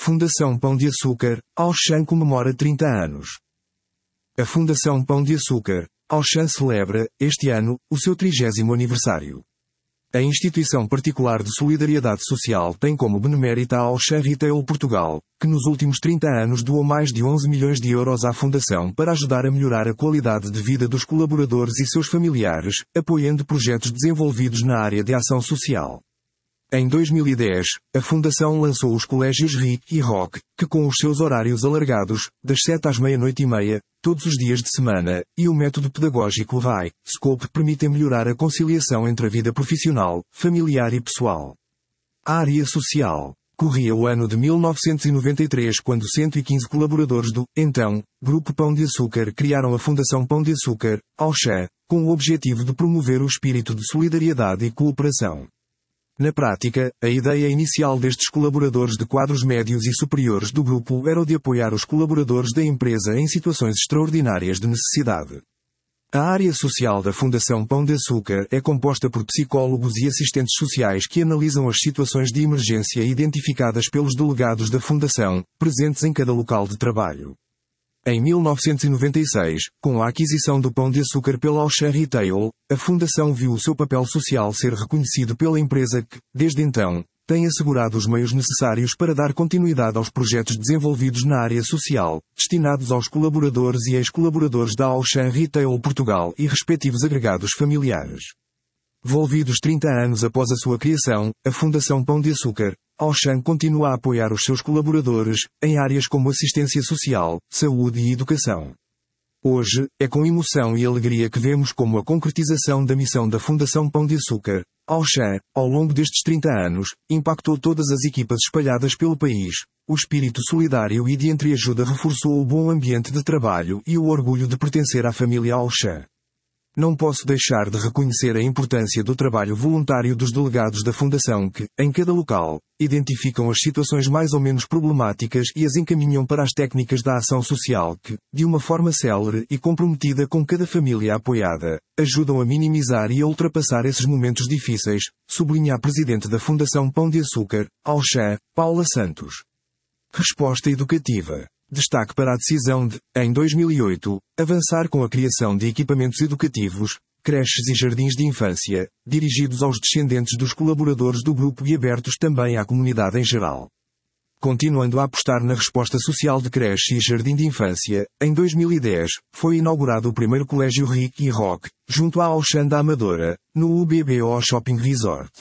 Fundação Pão de Açúcar, Auchan comemora 30 anos. A Fundação Pão de Açúcar, Auchan celebra, este ano, o seu 30º aniversário. A instituição particular de solidariedade social tem como benemérita a Auchan Retail Portugal, que nos últimos 30 anos doou mais de 11 milhões de euros à Fundação para ajudar a melhorar a qualidade de vida dos colaboradores e seus familiares, apoiando projetos desenvolvidos na área de ação social. Em 2010, a Fundação lançou os colégios RIC e ROC, que com os seus horários alargados, das 7 às meia-noite e meia, todos os dias de semana, e o método pedagógico RAI, Scope permitem melhorar a conciliação entre a vida profissional, familiar e pessoal. A área social. Corria o ano de 1993 quando 115 colaboradores do, então, Grupo Pão de Açúcar criaram a Fundação Pão de Açúcar, Auchan, com o objetivo de promover o espírito de solidariedade e cooperação. Na prática, a ideia inicial destes colaboradores de quadros médios e superiores do grupo era o de apoiar os colaboradores da empresa em situações extraordinárias de necessidade. A área social da Fundação Pão de Açúcar é composta por psicólogos e assistentes sociais que analisam as situações de emergência identificadas pelos delegados da Fundação, presentes em cada local de trabalho. Em 1996, com a aquisição do Pão de Açúcar pela Auchan Retail, a Fundação viu o seu papel social ser reconhecido pela empresa que, desde então, tem assegurado os meios necessários para dar continuidade aos projetos desenvolvidos na área social, destinados aos colaboradores e ex-colaboradores da Auchan Retail Portugal e respectivos agregados familiares. Volvidos 30 anos após a sua criação, a Fundação Pão de Açúcar, Auchan continua a apoiar os seus colaboradores, em áreas como assistência social, saúde e educação. Hoje, é com emoção e alegria que vemos como a concretização da missão da Fundação Pão de Açúcar, Auchan, ao longo destes 30 anos, impactou todas as equipas espalhadas pelo país. O espírito solidário e de entreajuda reforçou o bom ambiente de trabalho e o orgulho de pertencer à família Auchan. Não posso deixar de reconhecer a importância do trabalho voluntário dos delegados da Fundação que, em cada local, identificam as situações mais ou menos problemáticas e as encaminham para as técnicas da ação social que, de uma forma célere e comprometida com cada família apoiada, ajudam a minimizar e a ultrapassar esses momentos difíceis, sublinha a presidente da Fundação Pão de Açúcar, Auchan, Paula Santos. Resposta educativa. Destaque para a decisão de, em 2008, avançar com a criação de equipamentos educativos, creches e jardins de infância, dirigidos aos descendentes dos colaboradores do grupo e abertos também à comunidade em geral. Continuando a apostar na resposta social de creche e jardim de infância, em 2010, foi inaugurado o primeiro colégio RIC e ROC, junto à Auchan da Amadora, no UBBO Shopping Resort.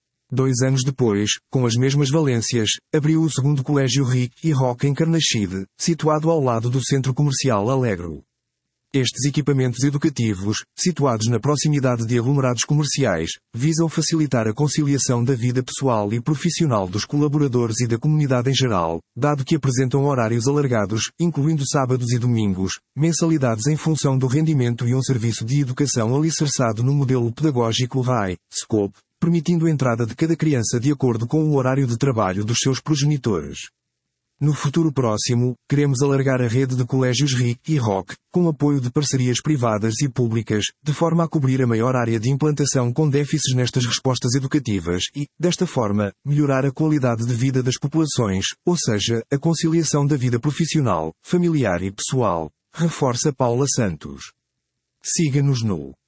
2 anos depois, com as mesmas valências, abriu o segundo colégio RIC e ROC em Carnaxide, situado ao lado do Centro Comercial Alegro. Estes equipamentos educativos, situados na proximidade de aglomerados comerciais, visam facilitar a conciliação da vida pessoal e profissional dos colaboradores e da comunidade em geral, dado que apresentam horários alargados, incluindo sábados e domingos, mensalidades em função do rendimento e um serviço de educação alicerçado no modelo pedagógico RAI, Scope, permitindo a entrada de cada criança de acordo com o horário de trabalho dos seus progenitores. No futuro próximo, queremos alargar a rede de colégios RIC e ROC, com apoio de parcerias privadas e públicas, de forma a cobrir a maior área de implantação com déficits nestas respostas educativas e, desta forma, melhorar a qualidade de vida das populações, ou seja, a conciliação da vida profissional, familiar e pessoal, reforça Paula Santos. Siga-nos no